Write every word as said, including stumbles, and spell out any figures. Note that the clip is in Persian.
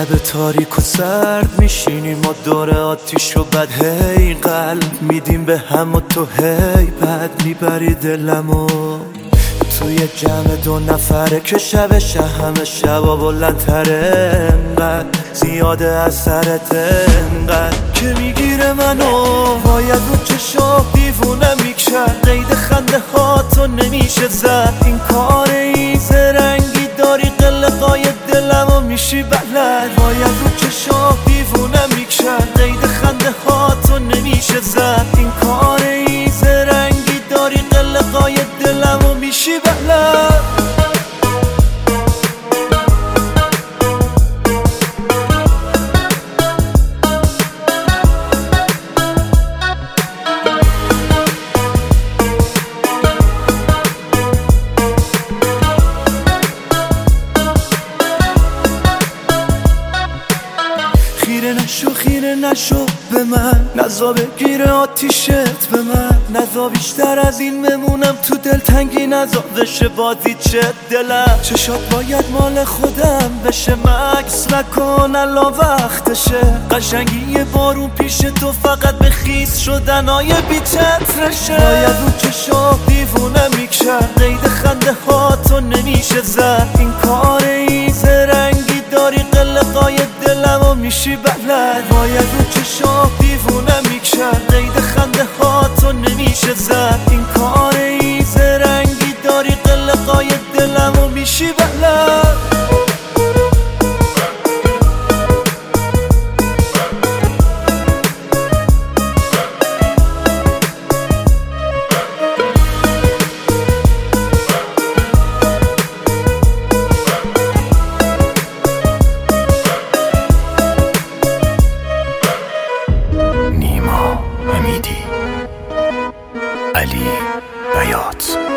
شب تاریک و سرد میشینیم ما دور آتیش و بعد هی قلب میدیم به هم و تو هی بعد میبری دلمو توی جمع دو نفره که شب همه شبا بلندتره انقدر زیاده اثرت انقدر که میگیره منو باید رو چشام دیوونه میکرد قید خنده ها تو نمیشه زد این کار این زرنگی داری قلقای دلمو میشی بلد باید رو چشام دیوونه میکرد قید خنده ها تو نمیشه زد این کار این زرنگی داری قلقای دلمو میشی بلد خیره نشو خیره نشو به من نزا بگیره آتیشت به من نزا بیشتر از این بمونم تو دل تنگی نزا بشه بازی چه دلم چشات باید مال خودم بشه مکس نکن الان وقتشه قشنگی بارون پیش تو فقط به خیس شدن های بی چترشه باید رو چشام دیوونه میکرد قید خنده ها تو نمیشه زد این کار این زرنگی داری قلقای دلمو میشی بلد باید رو چشام دیوونه میکرد قید خنده ها تو نمیشه زد این کار این زرنگی داری قلقای دلمو میشی بلد علی بیات.